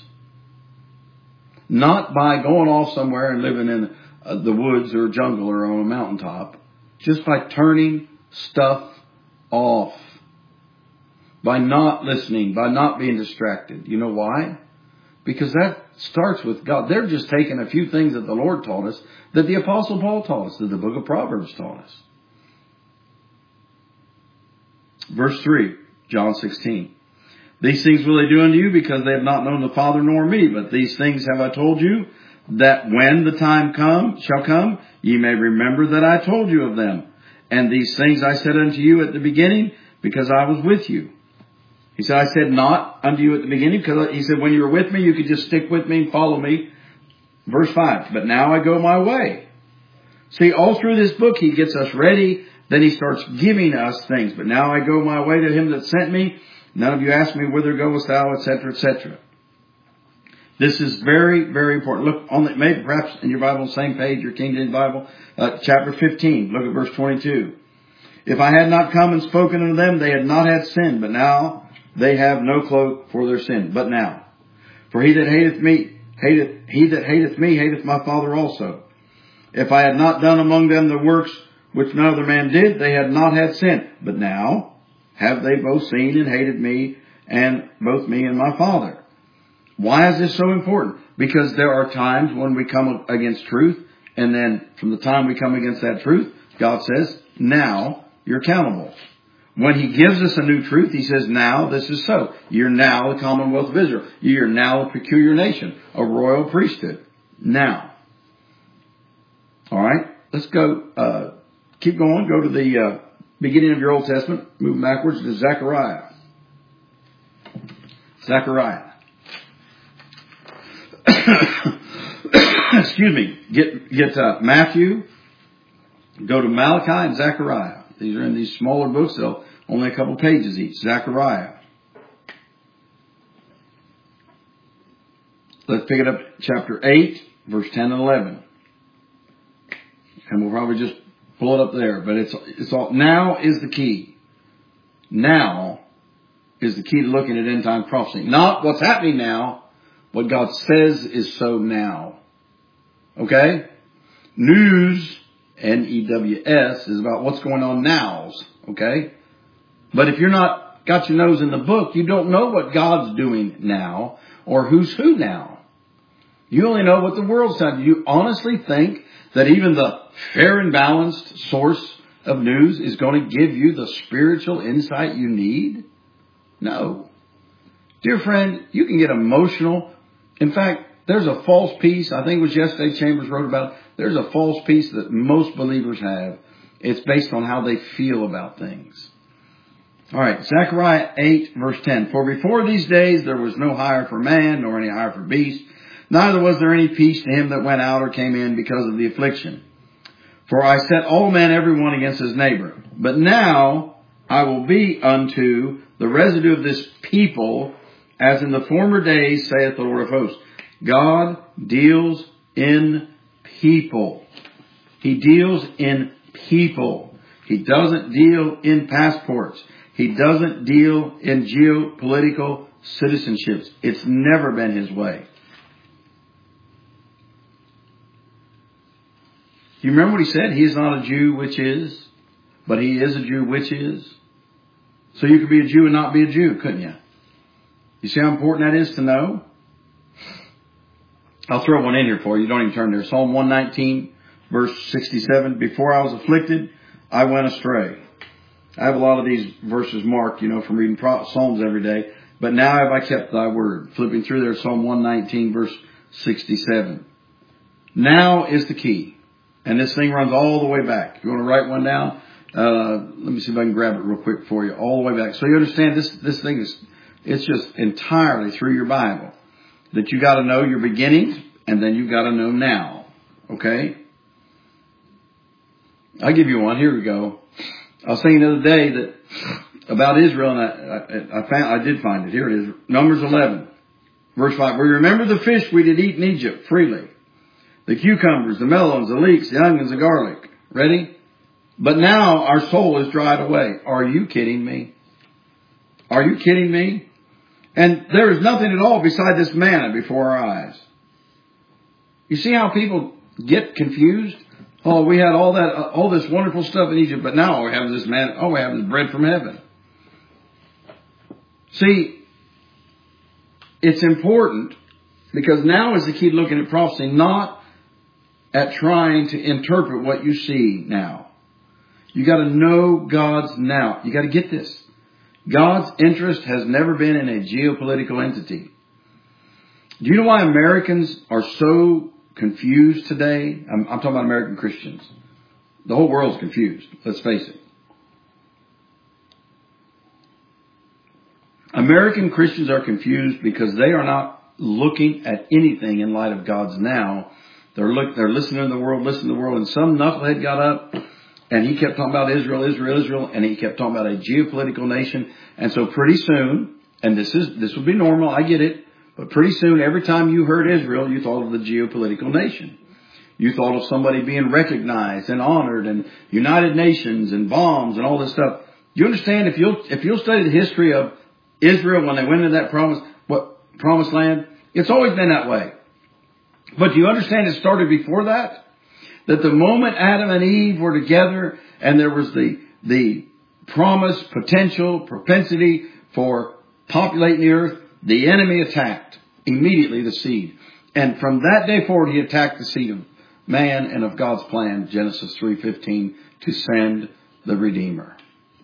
Speaker 1: Not by going off somewhere and living in the woods or jungle or on a mountaintop. Just by turning stuff off. By not listening, by not being distracted. You know why? Because that starts with God. They're just taking a few things that the Lord taught us, that the Apostle Paul taught us, that the book of Proverbs taught us. Verse 3, John 16. These things will they do unto you, because they have not known the Father nor me. But these things have I told you, that when the time shall come, ye may remember that I told you of them. And these things I said unto you at the beginning, because I was with you. He said, I said not unto you at the beginning, because he said, when you were with me, you could just stick with me and follow me. Verse 5, but now I go my way. See, all through this book, he gets us ready. Then he starts giving us things. But now I go my way to him that sent me. None of you ask me, whither goest thou, etc., etc. This is very, very important. Look on the, maybe perhaps in your Bible, same page, your King James Bible, chapter 15. Look at verse 22. If I had not come and spoken unto them, they had not had sin, but now they have no cloak for their sin. But now, for he that hateth me, hateth my Father also. If I had not done among them the works which no other man did, they had not had sin. But now have they both seen and hated me, and both me and my Father. Why is this so important? Because there are times when we come against truth, and then from the time we come against that truth, God says, now you're accountable. When he gives us a new truth, he says, now this is so. You're now the Commonwealth of Israel. You're now a peculiar nation, a royal priesthood. Now. All right, let's go, keep going. Go to the beginning of your Old Testament. Move backwards to Zechariah. Zechariah. Excuse me. Get Matthew. Go to Malachi and Zechariah. These are in these smaller books. They'll only a couple pages each. Zechariah. Let's pick it up chapter 8, verse 10 and 11. And we'll probably just pull it up there. But it's all, now is the key. Now is the key to looking at end time prophecy. Not what's happening now. What God says is so now. Okay? News, N-E-W-S, is about what's going on nows. Okay? But if you're not got your nose in the book, you don't know what God's doing now or who's who now. You only know what the world's saying. Do you honestly think that even the fair and balanced source of news is going to give you the spiritual insight you need? No. Dear friend, you can get emotional. In fact, there's a false peace. I think it was yesterday Chambers wrote about it. There's a false peace that most believers have. It's based on how they feel about things. All right, Zechariah 8, verse 10. For before these days there was no hire for man, nor any hire for beast. Neither was there any peace to him that went out or came in because of the affliction. For I set all men every one against his neighbor. But now I will be unto the residue of this people as in the former days, saith the Lord of hosts. God deals in people. He deals in people. He doesn't deal in passports. He doesn't deal in geopolitical citizenships. It's never been his way. You remember what he said? He is not a Jew which is, but he is a Jew which is. So you could be a Jew and not be a Jew, couldn't you? You see how important that is to know? I'll throw one in here for you. You don't even turn there. Psalm 119, verse 67. Before I was afflicted, I went astray. I have a lot of these verses marked, from reading Psalms every day. But now have I kept thy word. Flipping through there, Psalm 119, verse 67. Now is the key. And this thing runs all the way back. If you want to write one down, let me see if I can grab it real quick for you. All the way back. So you understand this thing it's just entirely through your Bible. That you got to know your beginnings, and then you got to know now. Okay? I'll give you one. Here we go. I was thinking the other day that about Israel, and I did find it. Here it is. Numbers 11, verse 5. We remember the fish we did eat in Egypt freely. The cucumbers, the melons, the leeks, the onions, the garlic. Ready? But now our soul is dried away. Are you kidding me? Are you kidding me? And there is nothing at all beside this manna before our eyes. You see how people get confused? Oh, we had all this wonderful stuff in Egypt, but now all we have is this manna. All we have is bread from heaven. See, it's important because now is the key to looking at prophecy, not at trying to interpret what you see now. You got to know God's now. You got to get this. God's interest has never been in a geopolitical entity. Do you know why Americans are so confused today? I'm talking about American Christians. The whole world's confused. Let's face it. American Christians are confused because they are not looking at anything in light of God's now. They're listening to the world, and some knucklehead got up and he kept talking about Israel, and he kept talking about a geopolitical nation. And so pretty soon, and this would be normal, I get it, but pretty soon every time you heard Israel, you thought of the geopolitical nation. You thought of somebody being recognized and honored and United Nations and bombs and all this stuff. You understand, if you'll study the history of Israel when they went into that promised land, it's always been that way. But do you understand it started before that? That the moment Adam and Eve were together and there was the promise, potential, propensity for populating the earth, the enemy attacked immediately the seed. And from that day forward, he attacked the seed of man and of God's plan, Genesis 3:15, to send the Redeemer.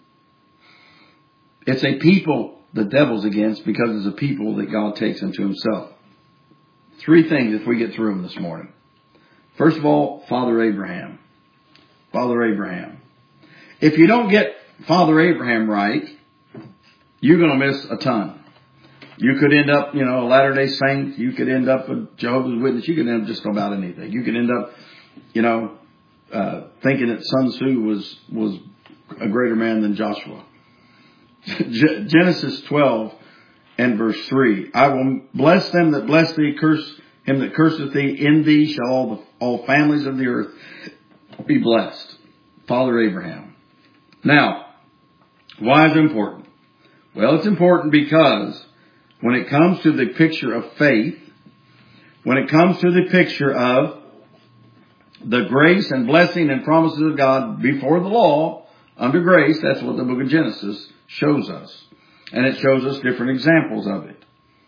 Speaker 1: It's a people the devil's against because it's a people that God takes into himself. Three things if we get through them this morning. First of all, Father Abraham. Father Abraham. If you don't get Father Abraham right, you're going to miss a ton. You could end up, a Latter-day Saint. You could end up a Jehovah's Witness. You could end up just about anything. You could end up, thinking that Sun Tzu was a greater man than Joshua. Genesis 12 and verse 3. I will bless them that bless thee, curse him that curseth thee. In thee shall all families of the earth be blessed. Father Abraham. Now, why is it important? Well, it's important because when it comes to the picture of faith, when it comes to the picture of the grace and blessing and promises of God before the law, under grace. That's what the book of Genesis shows us. And it shows us different examples of it.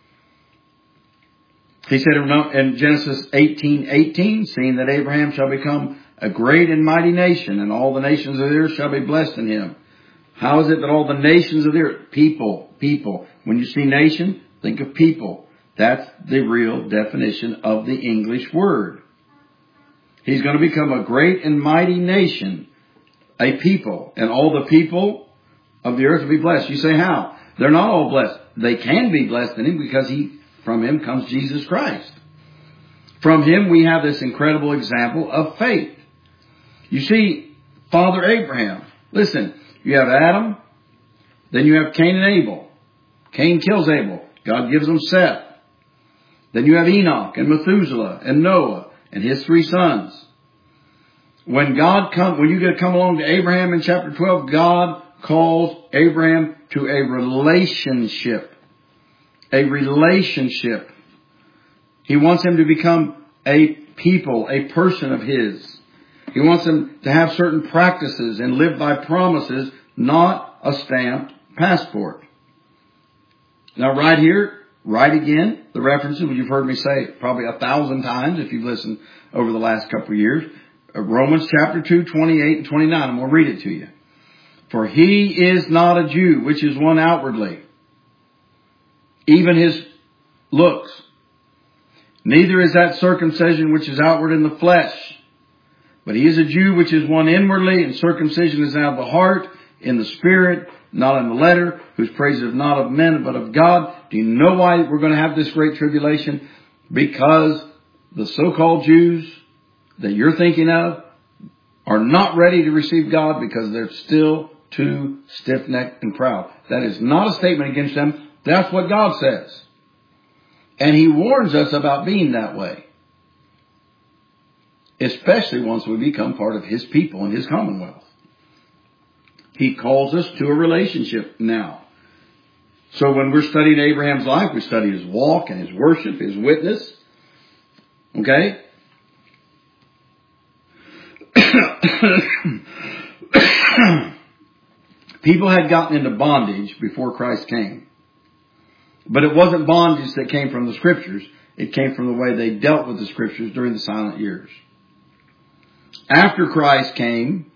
Speaker 1: He said in Genesis 18:18, seeing that Abraham shall become a great and mighty nation, and all the nations of the earth shall be blessed in him. How is it that all the nations of the earth, people. When you see nation, think of people. That's the real definition of the English word. He's going to become a great and mighty nation, a people, and all the people of the earth will be blessed. You say, how? They're not all blessed. They can be blessed in him because from him comes Jesus Christ. From him we have this incredible example of faith. You see, Father Abraham, listen, you have Adam, then you have Cain and Abel. Cain kills Abel. God gives them Seth. Then you have Enoch and Methuselah and Noah and his 3 sons. When you come along to Abraham in chapter 12, God calls Abraham to a relationship. A relationship. He wants him to become a people, a person of his. He wants him to have certain practices and live by promises, not a stamped passport. Now right here, right again, the references, you've heard me say probably 1,000 times if you've listened over the last couple of years. Romans chapter 2, 28 and 29. I'm going to read it to you. For he is not a Jew, which is one outwardly, even his looks. Neither is that circumcision which is outward in the flesh. But he is a Jew which is one inwardly, and circumcision is now of the heart, in the spirit, not in the letter, whose praise is not of men, but of God. Do you know why we're going to have this great tribulation? Because the so-called Jews that you're thinking of are not ready to receive God because they're still too stiff-necked and proud. That is not a statement against them. That's what God says. And he warns us about being that way. Especially once we become part of his people and his commonwealth. He calls us to a relationship now. So when we're studying Abraham's life, we study his walk and his worship, his witness. Okay? People had gotten into bondage before Christ came. But it wasn't bondage that came from the Scriptures. It came from the way they dealt with the Scriptures during the silent years. After Christ came,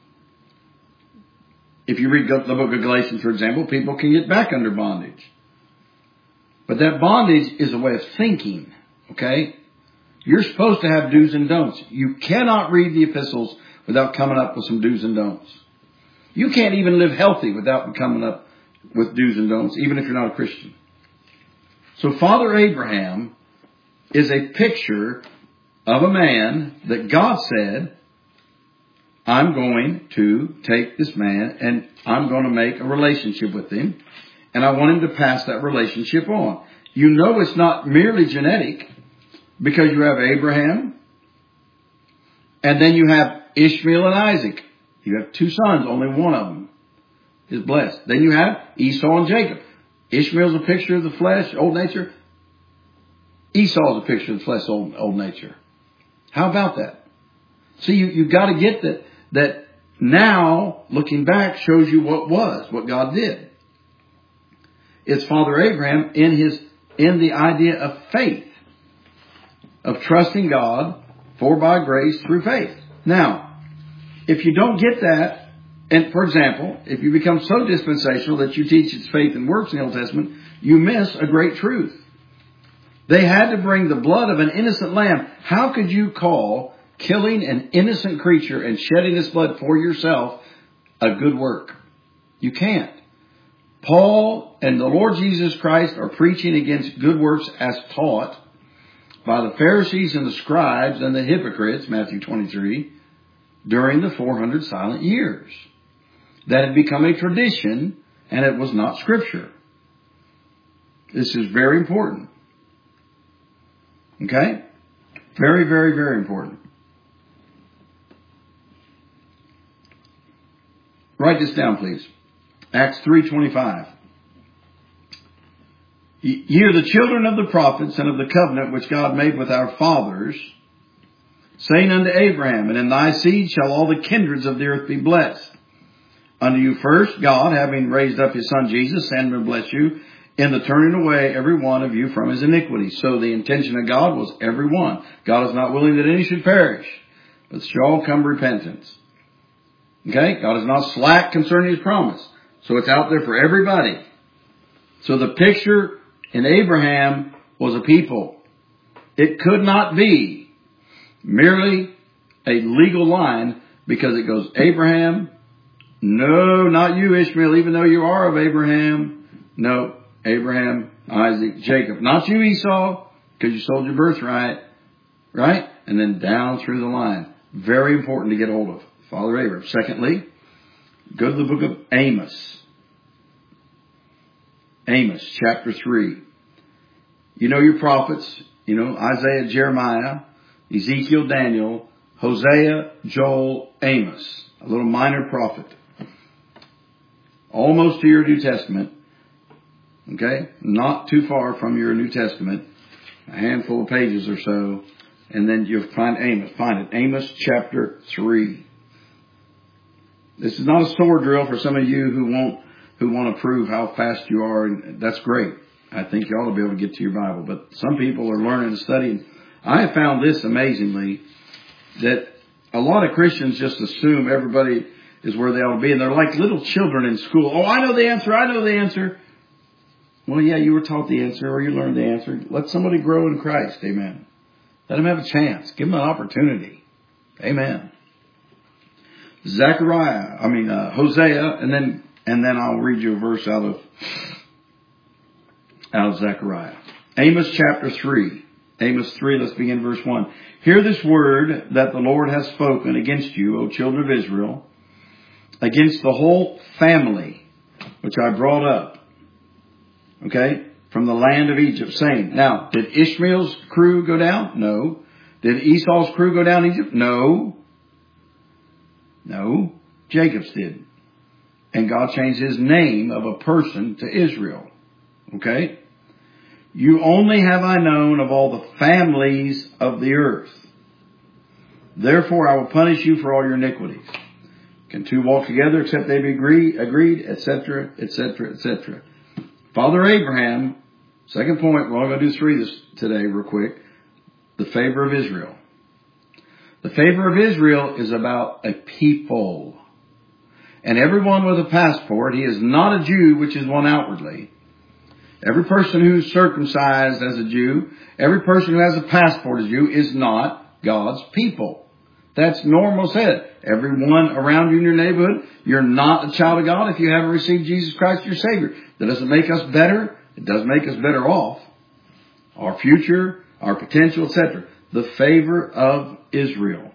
Speaker 1: if you read the book of Galatians, for example, people can get back under bondage. But that bondage is a way of thinking, okay? You're supposed to have do's and don'ts. You cannot read the epistles without coming up with some do's and don'ts. You can't even live healthy without coming up with do's and don'ts, even if you're not a Christian. So Father Abraham is a picture of a man that God said, I'm going to take this man and I'm going to make a relationship with him. And I want him to pass that relationship on. You know it's not merely genetic because you have Abraham and then you have Ishmael and Isaac. You have 2 sons, only one of them is blessed. Then you have Esau and Jacob. Ishmael's a picture of the flesh, old nature. Esau's a picture of the flesh, old nature. How about that? See, you've got to get that now, looking back, shows you what God did. It's Father Abraham in the idea of faith, of trusting God for by grace through faith. Now, if you don't get that, and for example, if you become so dispensational that you teach it's faith and works in the Old Testament, you miss a great truth. They had to bring the blood of an innocent lamb. How could you call killing an innocent creature and shedding its blood for yourself a good work? You can't. Paul and the Lord Jesus Christ are preaching against good works as taught by the Pharisees and the scribes and the hypocrites, Matthew 23, during the 400 silent years. That had become a tradition and it was not Scripture. This is very important. Okay? Very, very, very important. Write this down, please. Acts 3:25. Ye are the children of the prophets and of the covenant which God made with our fathers, saying unto Abraham, and in thy seed shall all the kindreds of the earth be blessed. unto you first, God, having raised up his Son Jesus, send him and bless you, in the turning away every one of you from his iniquity. So the intention of God was every one. God is not willing that any should perish, but should all come to repentance. Okay? God is not slack concerning his promise. So it's out there for everybody. So the picture in Abraham was a people. It could not be merely a legal line because it goes Abraham. No, not you, Ishmael, even though you are of Abraham. No, Abraham, Isaac, Jacob. Not you, Esau, because you sold your birthright. Right? And then down through the line. Very important to get hold of. Father Abraham. Secondly, go to the book of Amos. Amos, chapter 3. You know your prophets. You know Isaiah, Jeremiah, Ezekiel, Daniel, Hosea, Joel, Amos. A little minor prophet. Almost to your New Testament. Okay? Not too far from your New Testament. A handful of pages or so. And then you'll find Amos. Find it. Amos chapter 3. This is not a sword drill for some of you who want to prove how fast you are. And that's great. I think you ought to be able to get to your Bible. But some people are learning and studying. I have found this amazingly, that a lot of Christians just assume everybody is where they ought to be. And they're like little children in school. Oh, I know the answer. I know the answer. Well, yeah, you were taught the answer or you learned the answer. Let somebody grow in Christ. Amen. Let them have a chance. Give them an opportunity. Amen. Hosea, and then I'll read you a verse out of Zechariah. Amos chapter 3. Amos 3, let's begin verse 1. Hear this word that the Lord has spoken against you, O children of Israel, against the whole family, which I brought up, okay, from the land of Egypt, saying, now, did Ishmael's crew go down? No. Did Esau's crew go down Egypt? No. No. Jacob's did. And God changed his name of a person to Israel. Okay? You only have I known of all the families of the earth. Therefore I will punish you for all your iniquities. Can two walk together except they be agreed, etc., etc., etc. Father Abraham, second point, we're only going to do 3 today real quick. The favor of Israel. The favor of Israel is about a people. And everyone with a passport, he is not a Jew, which is one outwardly. Every person who's circumcised as a Jew, every person who has a passport as a Jew is not God's people. That's normal said. Everyone around you in your neighborhood, you're not a child of God if you haven't received Jesus Christ your Savior. That doesn't make us better. It does make us better off. Our future, our potential, etc. The favor of Israel.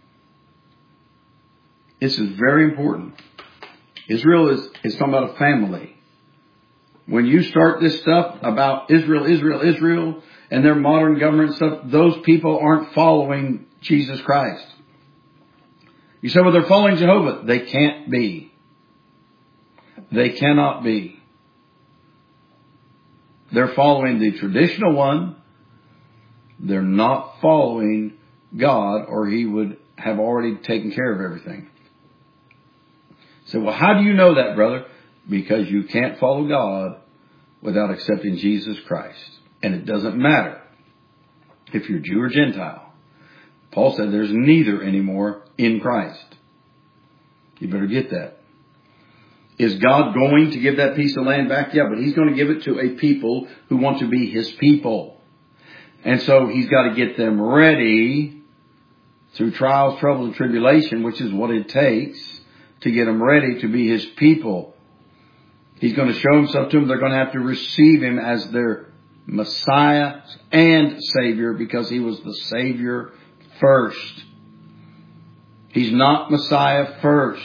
Speaker 1: This is very important. Israel is talking about a family. When you start this stuff about Israel, and their modern government stuff, those people aren't following Jesus Christ. You say, well, they're following Jehovah. They can't be. They cannot be. They're following the traditional one. They're not following God, or he would have already taken care of everything. So, well, how do you know that, brother? Because you can't follow God without accepting Jesus Christ. And it doesn't matter if you're Jew or Gentile. Paul said there's neither anymore in Christ. You better get that. Is God going to give that piece of land back? Yeah, but he's going to give it to a people who want to be his people. And so he's got to get them ready through trials, trouble, and tribulation, which is what it takes to get them ready to be his people. He's going to show himself to them. They're going to have to receive him as their Messiah and Savior, because he was the Savior first. He's not Messiah first.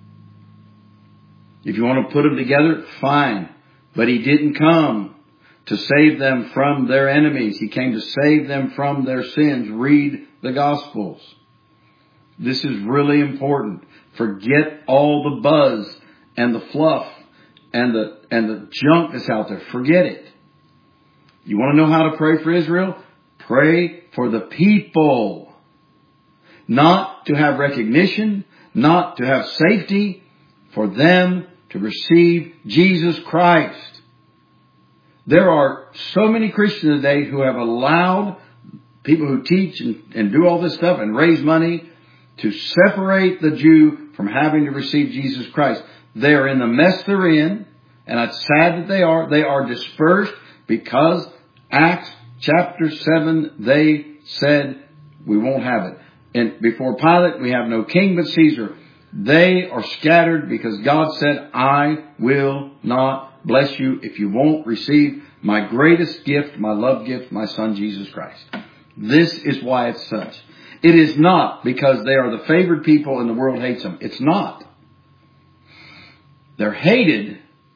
Speaker 1: If you want to put them together, fine. But he didn't come to save them from their enemies. He came to save them from their sins. Read the Gospels. This is really important. Forget all the buzz and the fluff and the junk that's out there. Forget it. You want to know how to pray for Israel? Pray for the people. Not to have recognition, not to have safety. for them to receive Jesus Christ. There are so many Christians today who have allowed people who teach and do all this stuff and raise money to separate the Jew from having to receive Jesus Christ. They're in the mess they're in, and it's sad that they are. They are dispersed because Acts chapter 7, they said, we won't have it. And before Pilate, we have no king but Caesar. They are scattered because God said, I will not bless you if you won't receive my greatest gift, my love gift, my Son Jesus Christ. This is why it's such. It is not because they are the favored people and the world hates them. It's not. They're hated.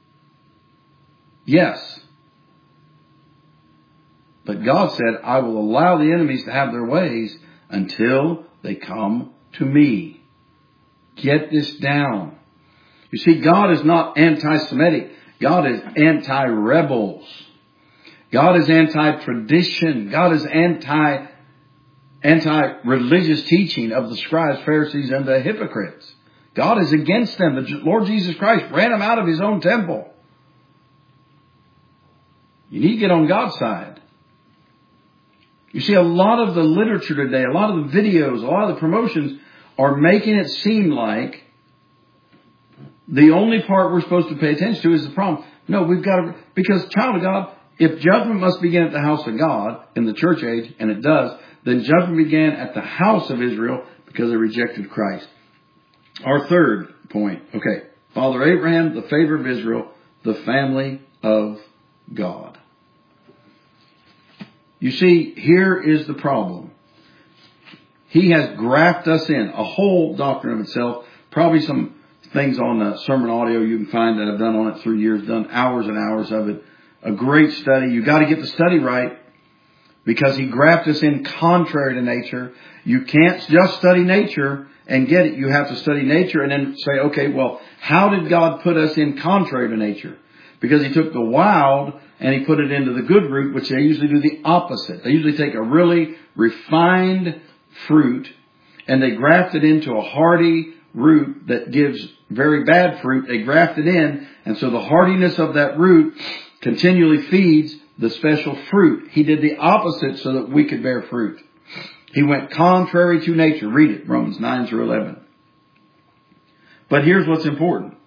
Speaker 1: Yes. But God said, I will allow the enemies to have their ways until they come to me. Get this down. You see, God is not anti-Semitic. God is anti-rebels. God is anti-tradition. God is anti-religious teaching of the scribes, Pharisees, and the hypocrites. God is against them. The Lord Jesus Christ ran them out of His own temple. You need to get on God's side. You see, a lot of the literature today, a lot of the videos, a lot of the promotions are making it seem like the only part we're supposed to pay attention to is the problem. No, we've got to, because child of God, if judgment must begin at the house of God in the church age, and it does, then judgment began at the house of Israel because they rejected Christ. Our third point. Okay. Father Abraham, the favor of Israel, the family of God. You see, here is the problem. He has grafted us in, a whole doctrine of itself. Probably some things on the sermon audio you can find that I've done on it through years, done hours and hours of it. A great study. You got to get the study right because He grafted us in contrary to nature. You can't just study nature and get it. You have to study nature and then say, okay, well, how did God put us in contrary to nature? Because He took the wild and He put it into the good root, which they usually do the opposite. They usually take a really refined fruit and they graft it into a hardy root that gives very bad fruit. They graft it in, and so the hardiness of that root continually feeds the special fruit. He did the opposite so that we could bear fruit. He went contrary to nature. Read it, Romans 9 through 11. But here's what's important.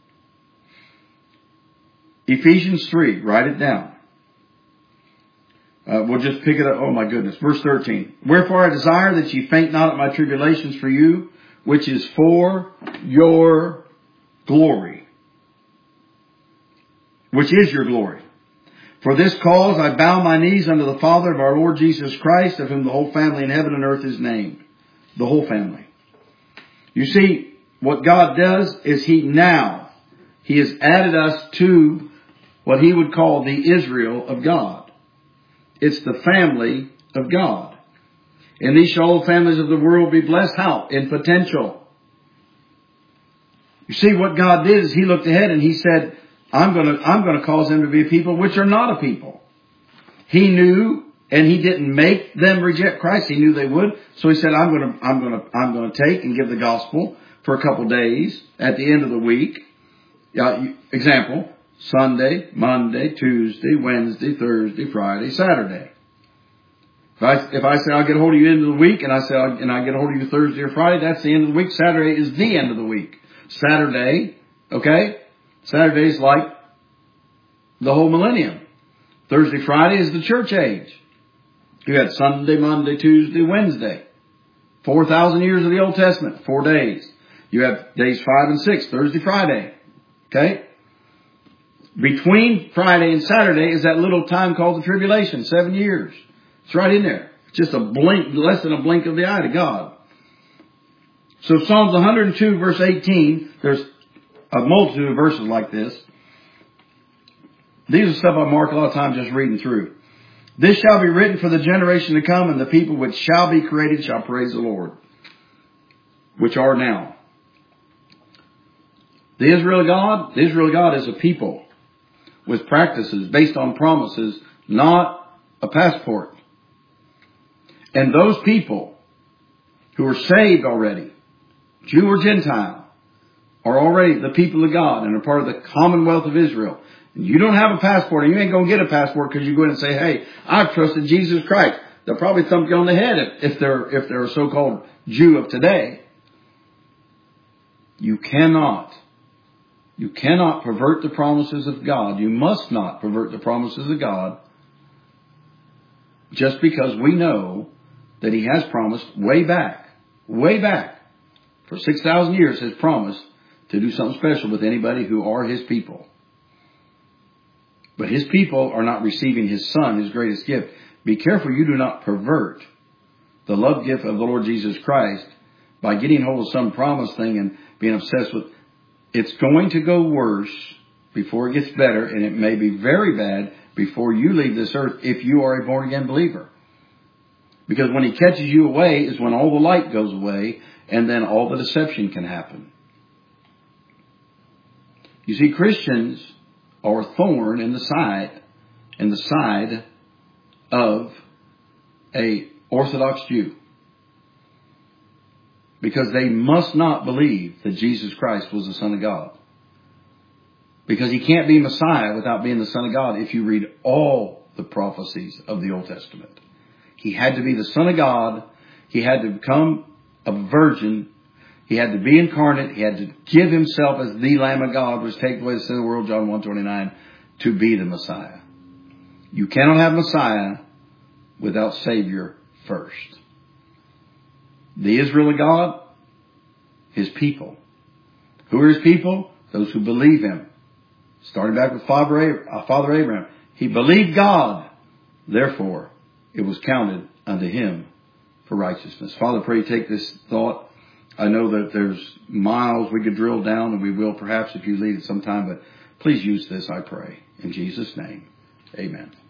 Speaker 1: Ephesians 3, write it down. We'll just pick it up. Oh my goodness. Verse 13. Wherefore I desire that ye faint not at my tribulations for you, which is for your glory. Which is your glory. For this cause I bow my knees unto the Father of our Lord Jesus Christ, of whom the whole family in heaven and earth is named. The whole family. You see, what God does is He has added us to what He would call the Israel of God. It's the family of God. And these shall all the families of the world be blessed. How? In potential. You see, what God did is He looked ahead and He said, I'm going to cause them to be a people which are not a people. He knew, and He didn't make them reject Christ. He knew they would. So He said, I'm going to take and give the gospel for a couple days at the end of the week. Example, Sunday, Monday, Tuesday, Wednesday, Thursday, Friday, Saturday. If I say I'll get a hold of you end of the week, and I get a hold of you Thursday or Friday, that's the end of the week. Saturday is the end of the week. Saturday, okay? Saturday is like the whole millennium. Thursday, Friday is the church age. You had Sunday, Monday, Tuesday, Wednesday. 4,000 years of the Old Testament, 4 days. You have days 5 and 6, Thursday, Friday. Okay? Between Friday and Saturday is that little time called the tribulation, 7 years. It's right in there. It's just a blink, less than a blink of the eye to God. So Psalms 102 verse 18, there's a multitude of verses like this. These are stuff I mark a lot of times just reading through. This shall be written for the generation to come, and the people which shall be created shall praise the Lord, which are now. The Israel of God is a people with practices based on promises, not a passport. And those people who are saved already, Jew or Gentile, are already the people of God and are part of the commonwealth of Israel. And you don't have a passport, and you ain't going to get a passport because you go in and say, hey, I've trusted Jesus Christ. They'll probably thump you on the head if they're a so-called Jew of today. You cannot pervert the promises of God. You must not pervert the promises of God just because we know that He has promised way back, for 6,000 years has promised to do something special with anybody who are His people. But His people are not receiving His Son, His greatest gift. Be careful you do not pervert the love gift of the Lord Jesus Christ by getting hold of some promise thing and being obsessed with. It's going to go worse before it gets better, and it may be very bad before you leave this earth if you are a born-again believer. Because when He catches you away is when all the light goes away, and then all the deception can happen. You see, Christians are a thorn in the side of a Orthodox Jew. Because they must not believe that Jesus Christ was the Son of God. Because He can't be Messiah without being the Son of God if you read all the prophecies of the Old Testament. He had to be the Son of God. He had to become a virgin. He had to be incarnate. He had to give Himself as the Lamb of God, which takes away the sin of the world, John 1:29, to be the Messiah. You cannot have Messiah without Savior first. The Israel of God, His people. Who are His people? Those who believe Him. Starting back with Father Abraham. He believed God. Therefore, it was counted unto him for righteousness. Father, pray take this thought. I know that there's miles we could drill down, and we will perhaps if you lead it sometime, but please use this, I pray. In Jesus' name, amen.